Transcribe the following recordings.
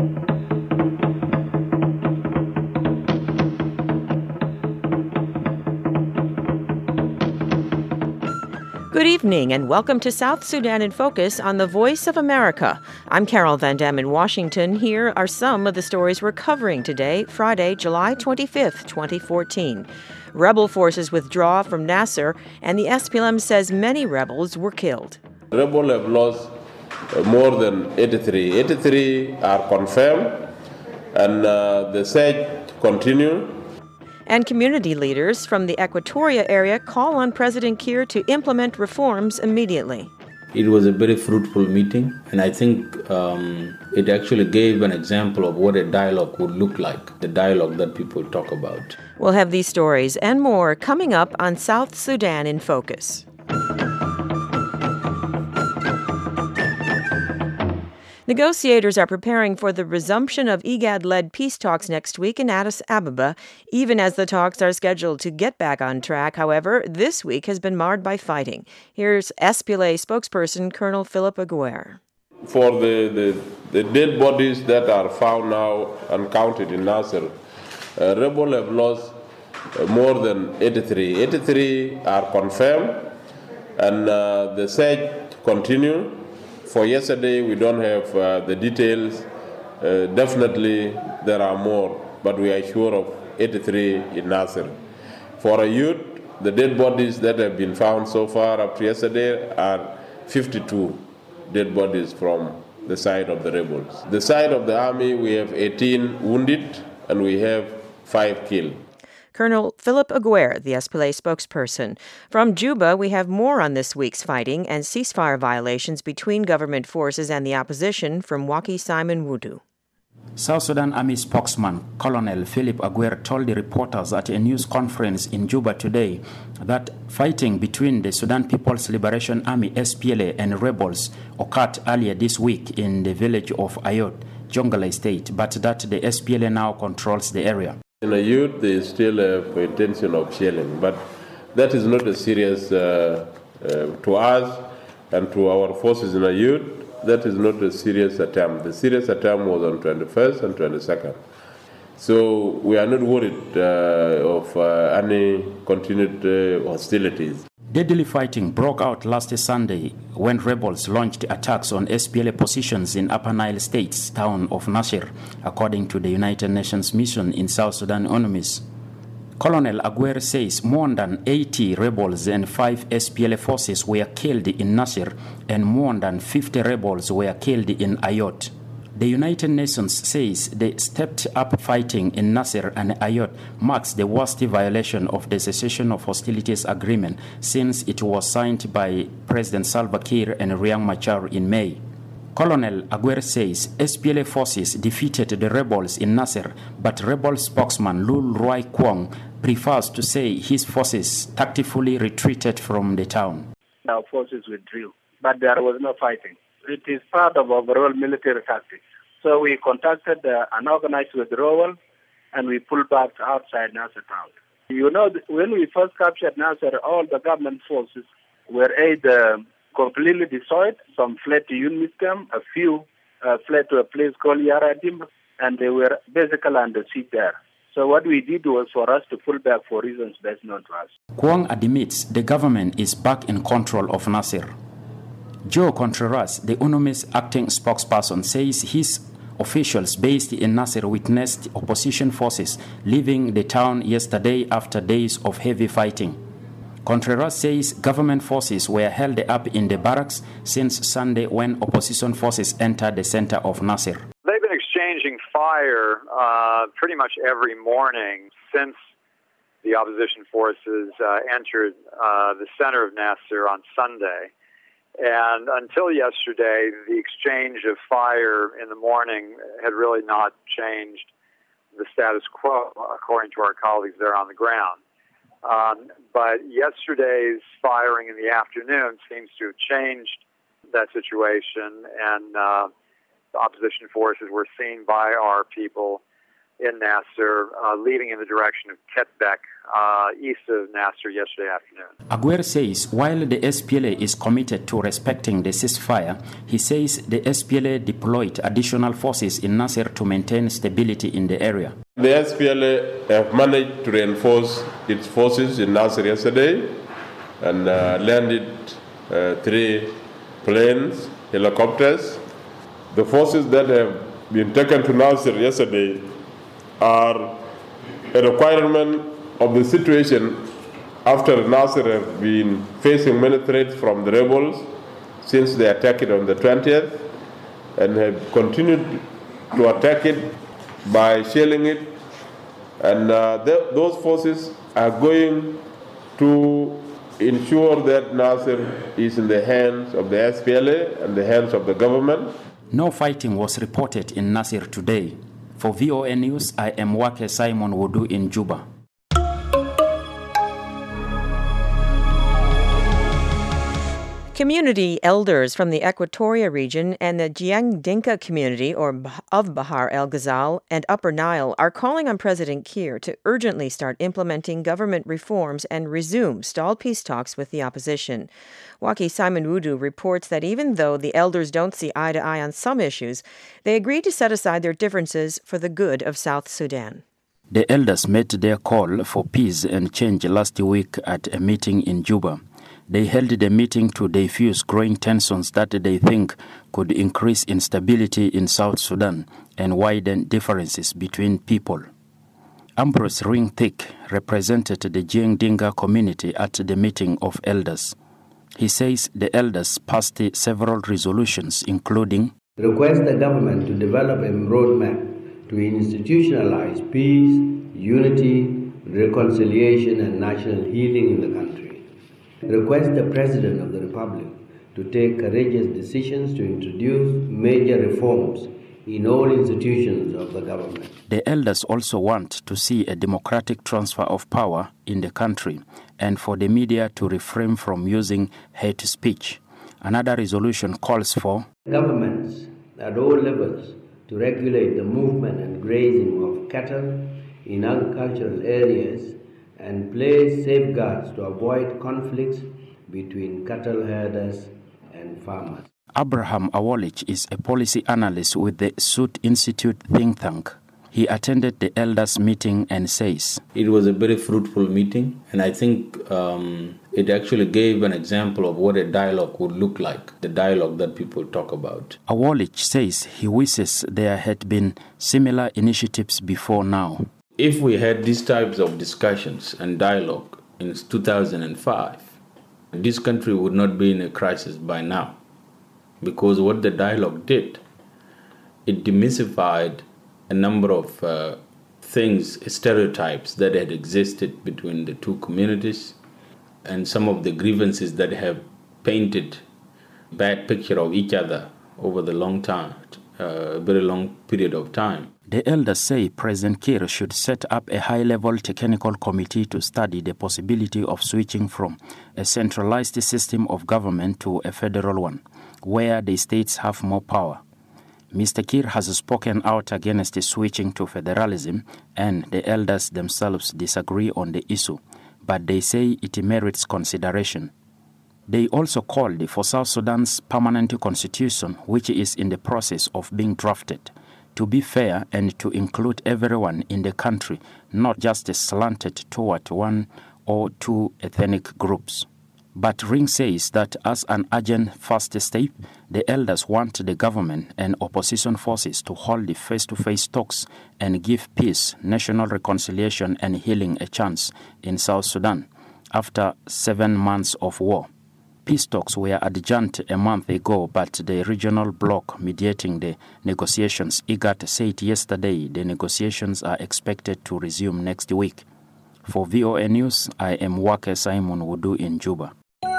Good evening and welcome to South Sudan in Focus on the Voice of America. I'm Carol Van Dam in Washington. Here are some of the stories we're covering today, Friday, July 25th, 2014. Rebel forces withdraw from Nasser, and the SPLM says many rebels were killed. Rebels have lost more than 83. 83 are confirmed, and the siege continues. And community leaders from the Equatoria area call on President Kiir to implement reforms immediately. It was a very fruitful meeting, and I think it actually gave an example of what a dialogue would look like, the dialogue that people talk about. We'll have these stories and more coming up on South Sudan in Focus. Negotiators are preparing for the resumption of IGAD-led peace talks next week in Addis Ababa, even as the talks are scheduled to get back on track. However, this week has been marred by fighting. Here's SPLA spokesperson Colonel Philip Aguer. For the dead bodies that are found now and counted in Nasser, rebels have lost more than 83. 83 are confirmed, and the siege continues. For yesterday, we don't have the details. Definitely, there are more, but we are sure of 83 in Nasser. For a youth, the dead bodies that have been found so far up to yesterday are 52 dead bodies from the side of the rebels. The side of the army, we have 18 wounded, and we have 5 killed. Colonel Philip Aguer, the SPLA spokesperson. From Juba, we have more on this week's fighting and ceasefire violations between government forces and the opposition from Waki Simon Wudu. South Sudan Army spokesman Colonel Philip Aguer told the reporters at a news conference in Juba today that fighting between the Sudan People's Liberation Army SPLA and rebels occurred earlier this week in the village of Ayot, Jonglei State, but that the SPLA now controls the area. In a youth, they still have intention of shelling, but that is not a serious to us and to our forces in a youth. That is not a serious attempt. The serious attempt was on 21st and 22nd. So we are not worried of any continued hostilities. Deadly fighting broke out last Sunday when rebels launched attacks on SPLA positions in Upper Nile State's town of Nasir, according to the United Nations mission in South Sudan, UNMISS. Colonel Aguer says more than 80 rebels and 5 SPLA forces were killed in Nasir, and more than 50 rebels were killed in Ayot. The United Nations says the stepped-up fighting in Nasir and Ayot marks the worst violation of the cessation of hostilities agreement since it was signed by President Salva Kiir and Riek Machar in May. Colonel Aguer says SPLA forces defeated the rebels in Nasir, but rebel spokesman Lul Ruai Kwong prefers to say his forces tactfully retreated from the town. Our forces withdrew, but there was no fighting. It is part of overall military tactics. So we conducted an organized withdrawal, and we pulled back outside Nasser town. You know, when we first captured Nasser, all the government forces were either completely destroyed. Some fled to UNMISCAM, a few fled to a place called Yaradim, and they were basically under siege there. So what we did was for us to pull back for reasons best known to us. Kwong admits the government is back in control of Nasser. Joe Contreras, the UNMISS acting spokesperson, says his officials based in Nasser witnessed opposition forces leaving the town yesterday after days of heavy fighting. Contreras says government forces were held up in the barracks since Sunday when opposition forces entered the center of Nasser. They've been exchanging fire pretty much every morning since the opposition forces entered the center of Nasser on Sunday. And until yesterday, the exchange of fire in the morning had really not changed the status quo, according to our colleagues there on the ground. But yesterday's firing in the afternoon seems to have changed that situation, and the opposition forces were seen by our people in Nasser, leaving in the direction of Ketbek, east of Nasser yesterday afternoon. Aguirre says while the SPLA is committed to respecting the ceasefire, he says the SPLA deployed additional forces in Nasser to maintain stability in the area. The SPLA have managed to reinforce its forces in Nasser yesterday and landed 3 planes, helicopters. The forces that have been taken to Nasser yesterday are a requirement of the situation after Nasser have been facing many threats from the rebels since they attacked it on the 20th and have continued to attack it by shelling it. And those forces are going to ensure that Nasser is in the hands of the SPLA and the hands of the government. No fighting was reported in Nasser today. For VOA News, I am Wake Simon Wudu in Juba. Community elders from the Equatoria region and the Jiang Dinka community of Bahar el Ghazal and Upper Nile are calling on President Kiir to urgently start implementing government reforms and resume stalled peace talks with the opposition. Waki Simon Wudu reports that even though the elders don't see eye to eye on some issues, they agreed to set aside their differences for the good of South Sudan. The elders made their call for peace and change last week at a meeting in Juba. They held the meeting to defuse growing tensions that they think could increase instability in South Sudan and widen differences between people. Ambrose Ring-Thick represented the Jiang Dinka community at the meeting of elders. He says the elders passed several resolutions, including request the government to develop a roadmap to institutionalize peace, unity, reconciliation, and national healing in the country. Request the President of the Republic to take courageous decisions to introduce major reforms in all institutions of the government. The elders also want to see a democratic transfer of power in the country and for the media to refrain from using hate speech. Another resolution calls for governments at all levels to regulate the movement and grazing of cattle in agricultural areas and place safeguards to avoid conflicts between cattle herders and farmers. Abraham Awolich is a policy analyst with the Sud Institute think tank. He attended the elders' meeting and says, it was a very fruitful meeting, and I think it actually gave an example of what a dialogue would look like, the dialogue that people talk about. Awolich says he wishes there had been similar initiatives before now. If we had these types of discussions and dialogue in 2005, this country would not be in a crisis by now. Because what the dialogue did, it demystified a number of things, stereotypes that had existed between the two communities and some of the grievances that have painted a bad picture of each other over the long time, a very long period of time. The elders say President Kiir should set up a high-level technical committee to study the possibility of switching from a centralized system of government to a federal one, where the states have more power. Mr. Kiir has spoken out against switching to federalism, and the elders themselves disagree on the issue, but they say it merits consideration. They also called for South Sudan's permanent constitution, which is in the process of being drafted, to be fair and to include everyone in the country, not just slanted toward one or two ethnic groups. But Ring says that as an urgent first step, the elders want the government and opposition forces to hold the face-to-face talks and give peace, national reconciliation and healing a chance in South Sudan after 7 months of war. Peace talks were adjourned a month ago, but the regional bloc mediating the negotiations, IGAD, said yesterday the negotiations are expected to resume next week. For VOA News, I am Wake Simon Wudu in Juba.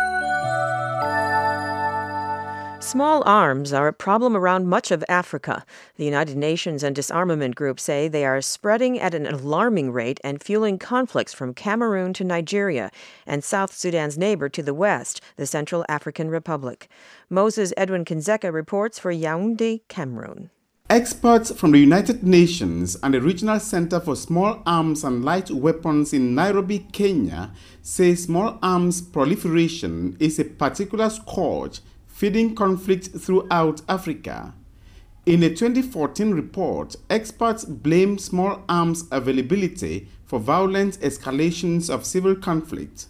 Small arms are a problem around much of Africa. The United Nations and disarmament groups say they are spreading at an alarming rate and fueling conflicts from Cameroon to Nigeria and South Sudan's neighbor to the west, the Central African Republic. Moses Edwin Kinzeka reports for Yaoundé, Cameroon. Experts from the United Nations and the Regional Center for Small Arms and Light Weapons in Nairobi, Kenya, say small arms proliferation is a particular scourge feeding conflict throughout Africa. In a 2014 report, experts blame small arms availability for violent escalations of civil conflict.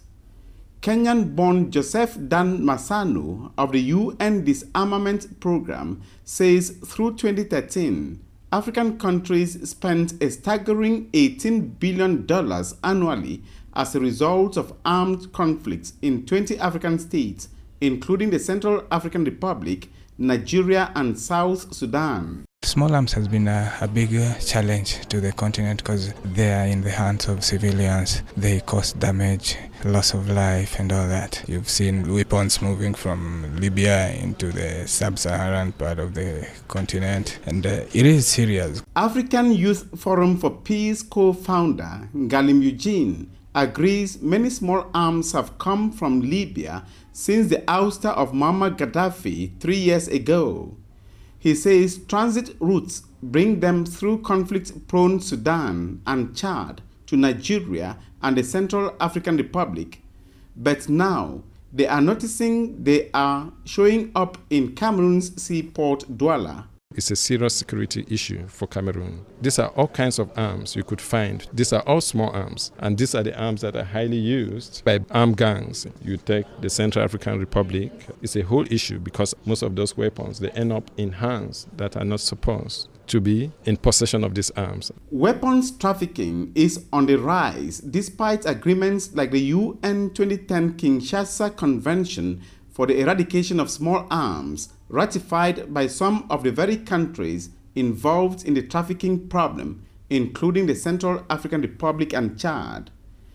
Kenyan-born Joseph Dan Masanu of the UN Disarmament Program says through 2013, African countries spent a staggering $18 billion annually as a result of armed conflicts in 20 African states, including the Central African Republic, Nigeria, and South Sudan. Small arms has been a big challenge to the continent because they are in the hands of civilians. They cause damage, loss of life and all that. You've seen weapons moving from Libya into the sub-Saharan part of the continent, and it is serious. African Youth Forum for Peace co-founder Ngalim Eugene agrees many small arms have come from Libya since the ouster of Muammar Gaddafi 3 years ago. He says transit routes bring them through conflict-prone Sudan and Chad to Nigeria and the Central African Republic. But now they are noticing they are showing up in Cameroon's seaport Douala. It's a serious security issue for Cameroon. These are all kinds of arms you could find. These are all small arms, and these are the arms that are highly used by armed gangs. You take the Central African Republic, it's a whole issue because most of those weapons, they end up in hands that are not supposed to be in possession of these arms. Weapons trafficking is on the rise despite agreements like the UN 2010 Kinshasa Convention for the Eradication of Small Arms, ratified by some of the very countries involved in the trafficking problem, including the Central African Republic and Chad.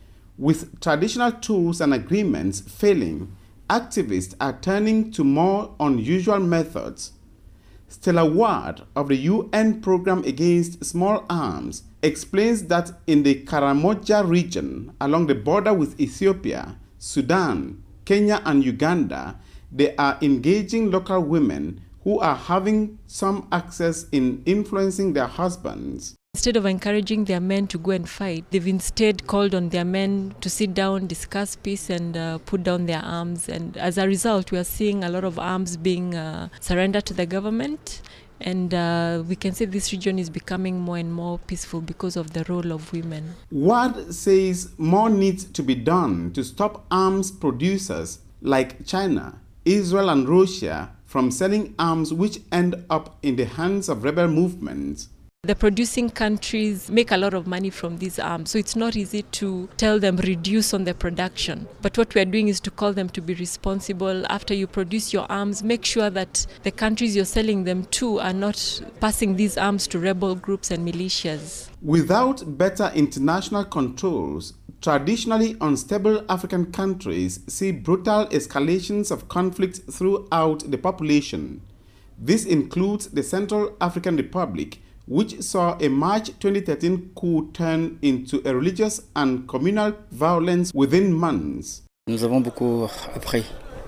With traditional tools and agreements failing, activists are turning to more unusual methods. Stella Ward of the UN Program Against Small Arms explains that in the Karamoja region along the border with Ethiopia, Sudan, Kenya and Uganda, they are engaging local women who are having some access in influencing their husbands. Instead of encouraging their men to go and fight, they've instead called on their men to sit down, discuss peace and put down their arms. And as a result, we are seeing a lot of arms being surrendered to the government. And we can say this region is becoming more and more peaceful because of the role of women. Ward says more needs to be done to stop arms producers like China, Israel and Russia from selling arms which end up in the hands of rebel movements. The producing countries make a lot of money from these arms, so it's not easy to tell them reduce on their production. But what we are doing is to call them to be responsible. After you produce your arms, make sure that the countries you're selling them to are not passing these arms to rebel groups and militias. Without better international controls, traditionally unstable African countries see brutal escalations of conflict throughout the population. This includes the Central African Republic, which saw a March 2013 coup turn into a religious and communal violence within months. Nous avons beaucoup appris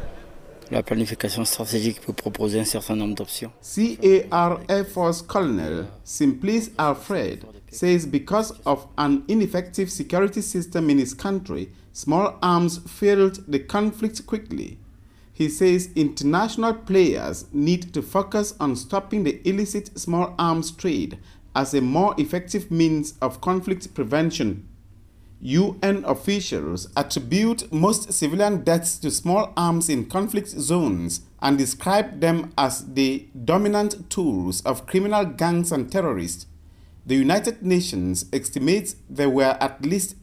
la planification stratégique pour proposer un certain nombre d'options. CAR Air Force Colonel Simplice Alfred says because of an ineffective security system in his country, small arms fueled the conflict quickly. He says international players need to focus on stopping the illicit small arms trade as a more effective means of conflict prevention. UN officials attribute most civilian deaths to small arms in conflict zones and describe them as the dominant tools of criminal gangs and terrorists. The United Nations estimates there were at least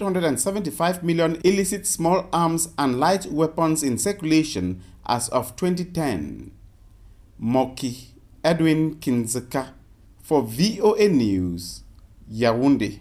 875 million illicit small arms and light weapons in circulation as of 2010. Moki Edwin Kinzeka for VOA News, Yaoundé.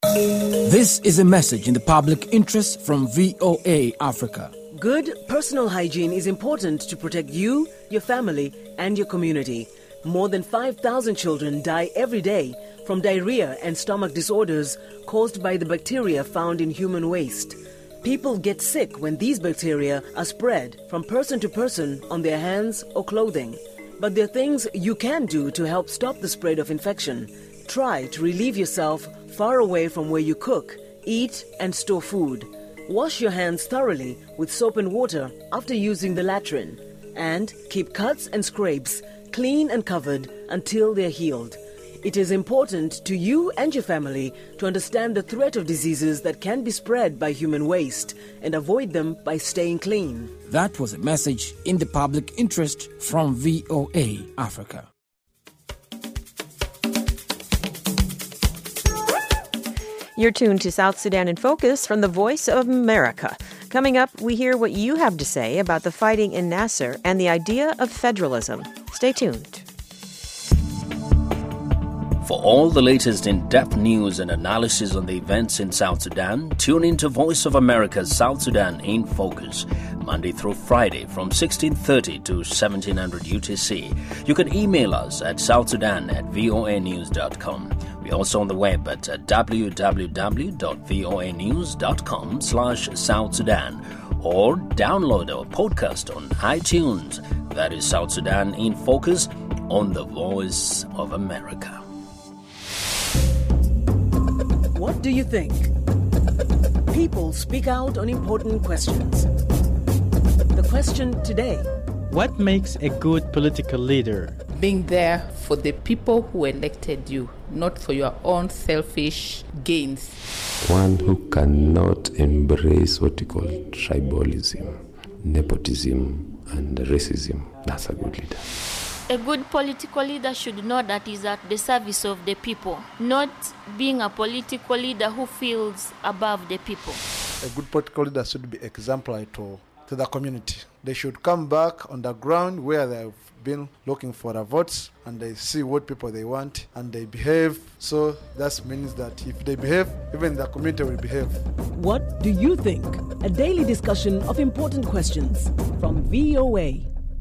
This is a message in the public interest from VOA Africa. Good personal hygiene is important to protect you, your family, and your community. More than 5,000 children die every day from diarrhea and stomach disorders caused by the bacteria found in human waste. People get sick when these bacteria are spread from person to person on their hands or clothing. But there are things you can do to help stop the spread of infection. Try to relieve yourself far away from where you cook, eat, and store food. Wash your hands thoroughly with soap and water after using the latrine. And keep cuts and scrapes clean and covered until they're healed. It is important to you and your family to understand the threat of diseases that can be spread by human waste and avoid them by staying clean. That was a message in the public interest from VOA Africa. You're tuned to South Sudan in Focus from the Voice of America. Coming up, we hear what you have to say about the fighting in Nasser and the idea of federalism. Stay tuned. For all the latest in-depth news and analysis on the events in South Sudan, tune into Voice of America's South Sudan in Focus, Monday through Friday from 1630 to 1700 UTC. You can email us at southsudan@voanews.com. We're also on the web at www.voanews.com/South Sudan or download our podcast on iTunes. That is South Sudan in Focus on the Voice of America. What do you think? People speak out on important questions. The question today: what makes a good political leader? Being there for the people who elected you, not for your own selfish gains. One who cannot embrace what you call tribalism, nepotism, and racism. That's a good leader. A good political leader should know that he's at the service of the people, not being a political leader who feels above the people. A good political leader should be exemplary to the community. They should come back on the ground where they've been looking for the votes, and they see what people they want, and they behave. So that means that if they behave, even the community will behave. What do you think? A daily discussion of important questions from VOA.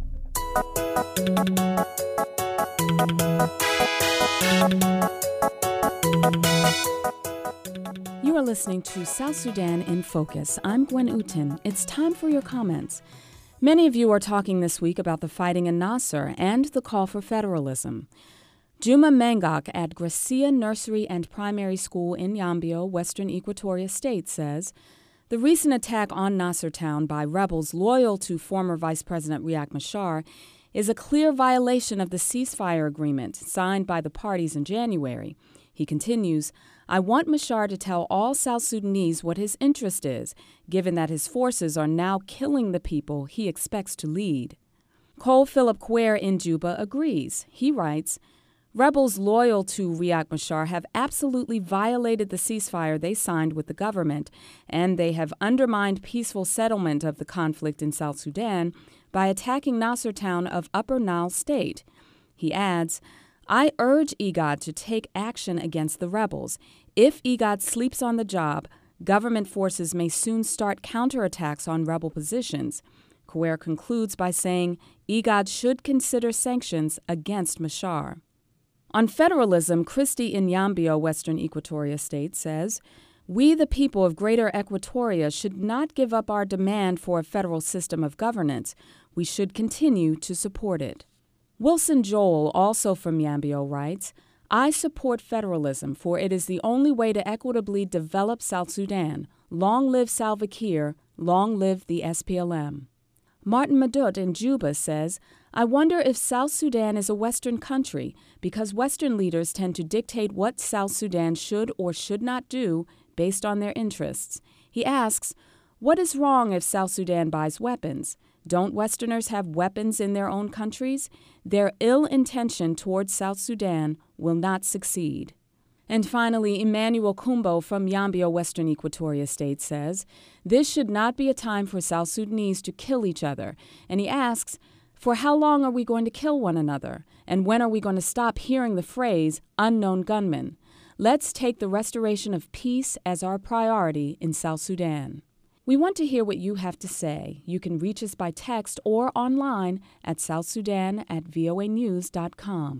You are listening to South Sudan in Focus. I'm Gwen Utin. It's time for your comments. Many of you are talking this week about the fighting in Nasser and the call for federalism. Juma Mengak at Gracia Nursery and Primary School in Yambio, Western Equatoria State, says the recent attack on Nasser town by rebels loyal to former Vice President Riek Machar is a clear violation of the ceasefire agreement signed by the parties in January. He continues, I want Machar to tell all South Sudanese what his interest is, given that his forces are now killing the people he expects to lead. Cole Philip Quer in Juba agrees. He writes, rebels loyal to Riek Machar have absolutely violated the ceasefire they signed with the government, and they have undermined peaceful settlement of the conflict in South Sudan by attacking Nasser town of Upper Nile State. He adds, I urge IGAD to take action against the rebels. If IGAD sleeps on the job, government forces may soon start counterattacks on rebel positions. Quer concludes by saying IGAD should consider sanctions against Machar. On federalism, Christy in Yambio, Western Equatoria State, says, we, the people of Greater Equatoria, should not give up our demand for a federal system of governance. We should continue to support it. Wilson Joel, also from Yambio, writes, I support federalism, for it is the only way to equitably develop South Sudan. Long live Salva Kiir, long live the SPLM. Martin Madut in Juba says, I wonder if South Sudan is a Western country, because Western leaders tend to dictate what South Sudan should or should not do based on their interests. He asks, what is wrong if South Sudan buys weapons? Don't Westerners have weapons in their own countries? Their ill intention towards South Sudan will not succeed. And finally, Emmanuel Kumbo from Yambio, Western Equatoria State says, this should not be a time for South Sudanese to kill each other. And he asks, for how long are we going to kill one another? And when are we going to stop hearing the phrase, unknown gunmen? Let's take the restoration of peace as our priority in South Sudan. We want to hear what you have to say. You can reach us by text or online at southsudan@voanews.com.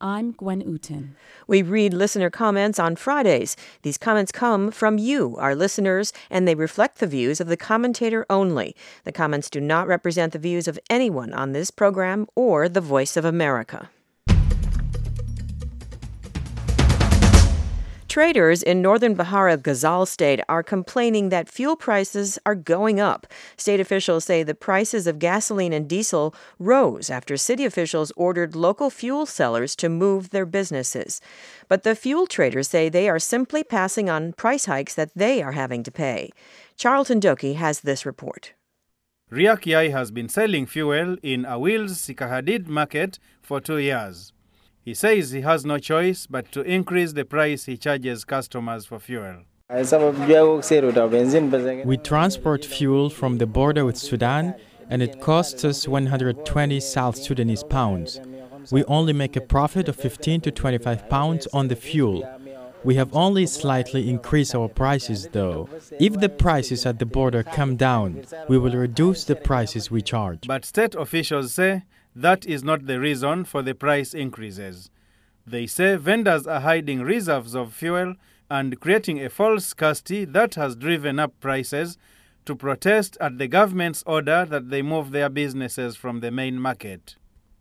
I'm Gwen Uten. We read listener comments on Fridays. These comments come from you, our listeners, and they reflect the views of the commentator only. The comments do not represent the views of anyone on this program or the Voice of America. Traders in northern Bahara Ghazal State are complaining that fuel prices are going up. State officials say the prices of gasoline and diesel rose after city officials ordered local fuel sellers to move their businesses. But the fuel traders say they are simply passing on price hikes that they are having to pay. Charlton Doki has this report. Riak Yai has been selling fuel in Awil's Sikahadid market for 2 years. He says he has no choice but to increase the price he charges customers for fuel. We transport fuel from the border with Sudan, and it costs us 120 South Sudanese pounds. We only make a profit of 15 to 25 pounds on the fuel. We have only slightly increased our prices, though. If the prices at the border come down, we will reduce the prices we charge. But state officials say that is not the reason for the price increases. They say vendors are hiding reserves of fuel and creating a false scarcity that has driven up prices to protest at the government's order that they move their businesses from the main market.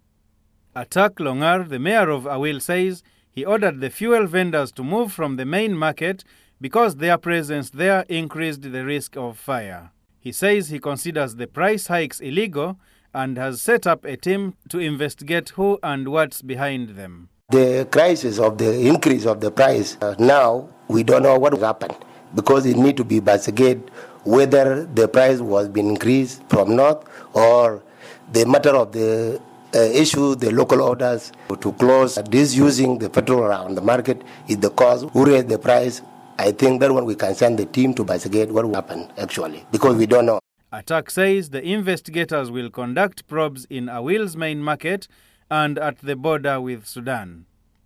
Atak Longar, the mayor of Awil, says he ordered the fuel vendors to move from the main market because their presence there increased the risk of fire. He says he considers the price hikes illegal and has set up a team to investigate who and what's behind them. The crisis of the increase of the price, now we don't know what happened because it needs to be investigated whether the price was being increased from north or the matter of the issue, the local orders to close this using the petrol around the market is the cause. Who raised the price? I think that one we can send the team to investigate what happened actually because we don't know. Atak says the investigators will conduct probes in Awil's main market and at the border with Sudan.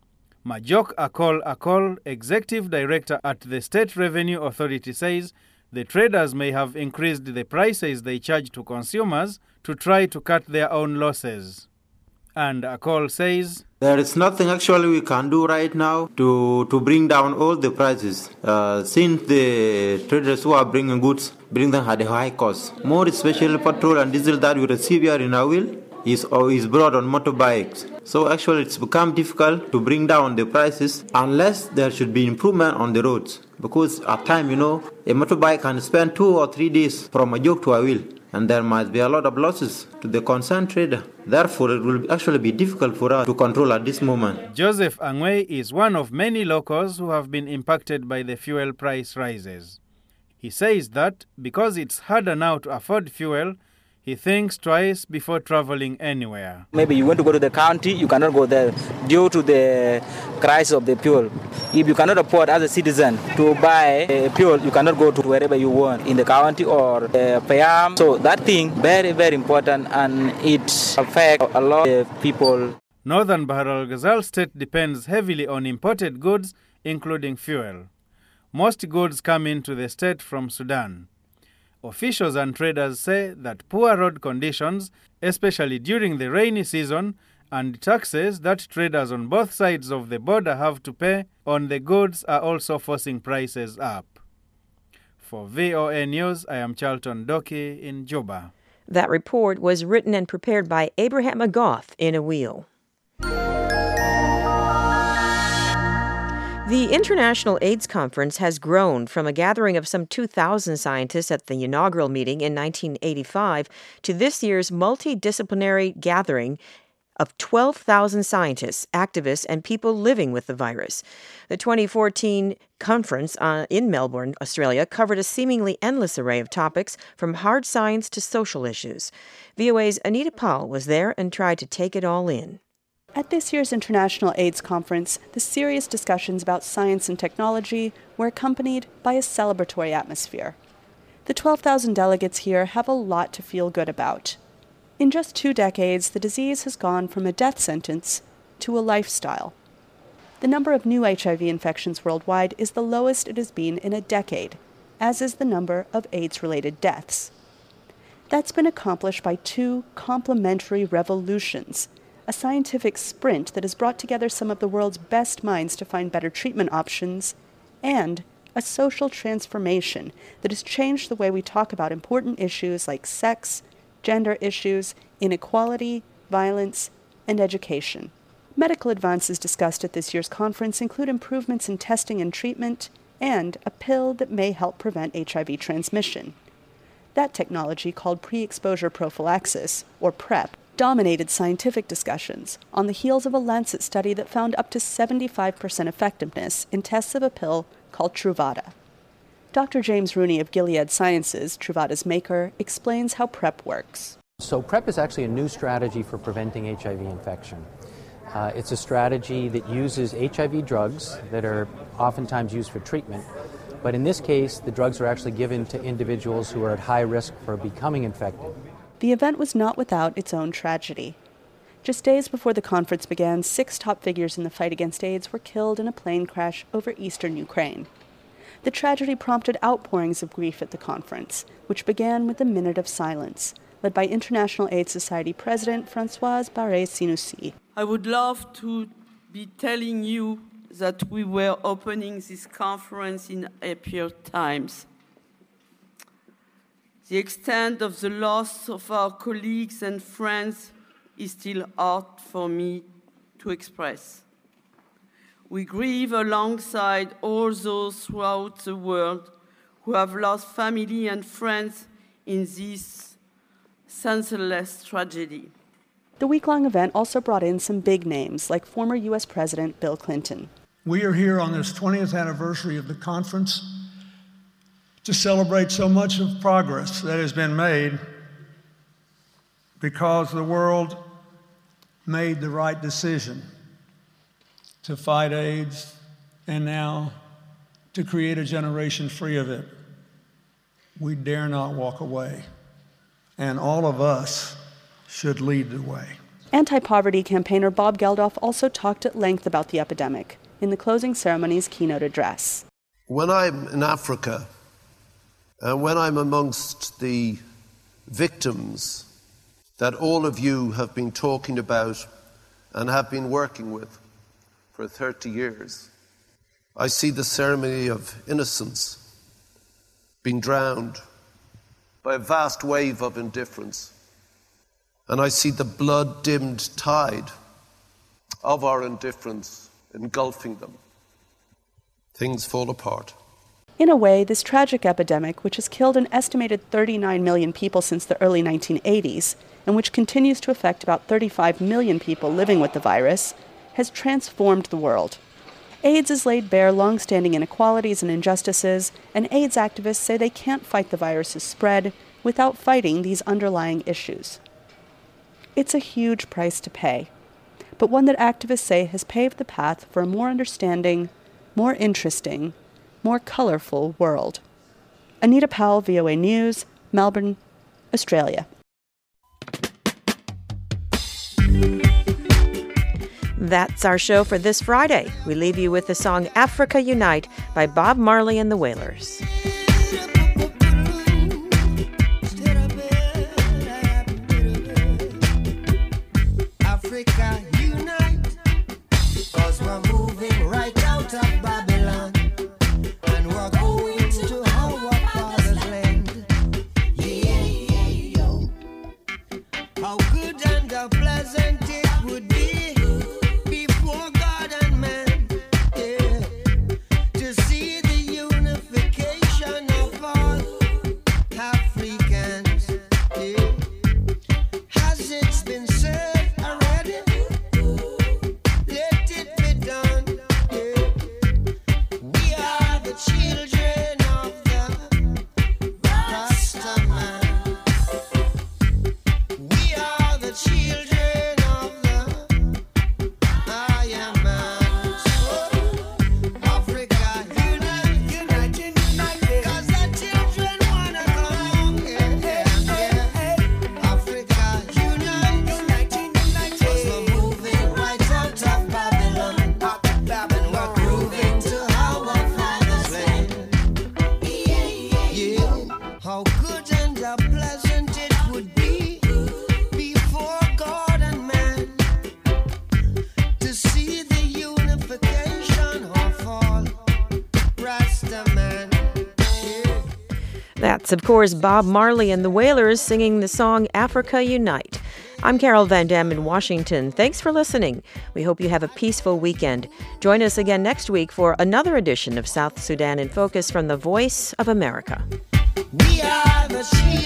Majok Akol, executive director at the State Revenue Authority, says the traders may have increased the prices they charge to consumers to try to cut their own losses. And Akol says there is nothing actually we can do right now to bring down all the prices since the traders who are bringing goods bring them at a high cost. More especially petrol and diesel that we receive here in Awil is brought on motorbikes. So actually it's become difficult to bring down the prices unless there should be improvement on the roads. Because at times, a motorbike can spend 2 or 3 days from Majok to Awil. And there might be a lot of losses to the concerned trader. Therefore, it will actually be difficult for us to control at this moment. Joseph Angwe is one of many locals who have been impacted by the fuel price rises. He says that because it's harder now to afford fuel, he thinks twice before traveling anywhere. Maybe you want to go to the county, you cannot go there due to the price of the fuel. If you cannot afford as a citizen to buy fuel, you cannot go to wherever you want, in the county or Payam. So that thing, very, very important, and it affects a lot of people. Northern Bahar al-Ghazal state depends heavily on imported goods, including fuel. Most goods come into the state from Sudan. Officials and traders say that poor road conditions, especially during the rainy season, and taxes that traders on both sides of the border have to pay on the goods are also forcing prices up. For VOA News, I am Charlton Doki in Juba. That report was written and prepared by Abraham McGough in Awil. The International AIDS Conference has grown from a gathering of some 2,000 scientists at the inaugural meeting in 1985 to this year's multidisciplinary gathering of 12,000 scientists, activists, and people living with the virus. The 2014 conference in Melbourne, Australia, covered a seemingly endless array of topics from hard science to social issues. VOA's Anita Powell was there and tried to take it all in. At this year's International AIDS Conference, the serious discussions about science and technology were accompanied by a celebratory atmosphere. The 12,000 delegates here have a lot to feel good about. In just 2 decades, the disease has gone from a death sentence to a lifestyle. The number of new HIV infections worldwide is the lowest it has been in a decade, as is the number of AIDS-related deaths. That's been accomplished by 2 complementary revolutions: a scientific sprint that has brought together some of the world's best minds to find better treatment options, and a social transformation that has changed the way we talk about important issues like sex, gender issues, inequality, violence, and education. Medical advances discussed at this year's conference include improvements in testing and treatment, and a pill that may help prevent HIV transmission. That technology, called pre-exposure prophylaxis, or PrEP, dominated scientific discussions on the heels of a Lancet study that found up to 75% effectiveness in tests of a pill called Truvada. Dr. James Rooney of Gilead Sciences, Truvada's maker, explains how PrEP works. So PrEP is actually a new strategy for preventing HIV infection. It's a strategy that uses HIV drugs that are oftentimes used for treatment, but in this case, the drugs are actually given to individuals who are at high risk for becoming infected. The event was not without its own tragedy. Just days before the conference began, 6 top figures in the fight against AIDS were killed in a plane crash over eastern Ukraine. The tragedy prompted outpourings of grief at the conference, which began with a minute of silence, led by International AIDS Society President Françoise Barré-Sinoussi. I would love to be telling you that we were opening this conference in happier times. The extent of the loss of our colleagues and friends is still hard for me to express. We grieve alongside all those throughout the world who have lost family and friends in this senseless tragedy. The week-long event also brought in some big names, like former U.S. President Bill Clinton. We are here on this 20th anniversary of the conference to celebrate so much of progress that has been made because the world made the right decision to fight AIDS and now to create a generation free of it. We dare not walk away, and all of us should lead the way. Anti-poverty campaigner Bob Geldof also talked at length about the epidemic in the closing ceremony's keynote address. When I'm in Africa, and when I'm amongst the victims that all of you have been talking about and have been working with for 30 years, I see the ceremony of innocence being drowned by a vast wave of indifference. And I see the blood-dimmed tide of our indifference engulfing them. Things fall apart. In a way, this tragic epidemic, which has killed an estimated 39 million people since the early 1980s, and which continues to affect about 35 million people living with the virus, has transformed the world. AIDS has laid bare long-standing inequalities and injustices, and AIDS activists say they can't fight the virus's spread without fighting these underlying issues. It's a huge price to pay, but one that activists say has paved the path for a more understanding, more interesting, more colorful world. Anita Powell, VOA News, Melbourne, Australia. That's our show for this Friday. We leave you with the song Africa Unite by Bob Marley and the Wailers. Africa unite, 'cause we're moving right out of Babylon, and we're going to our father's land. Yeah, yo. How good and how pleasant it would be before God and man, yeah, to see the unification That's, of course, Bob Marley and the Wailers singing the song Africa Unite. I'm Carol Van Dam in Washington. Thanks for listening. We hope you have a peaceful weekend. Join us again next week for another edition of South Sudan in Focus from the Voice of America. We are the sheep.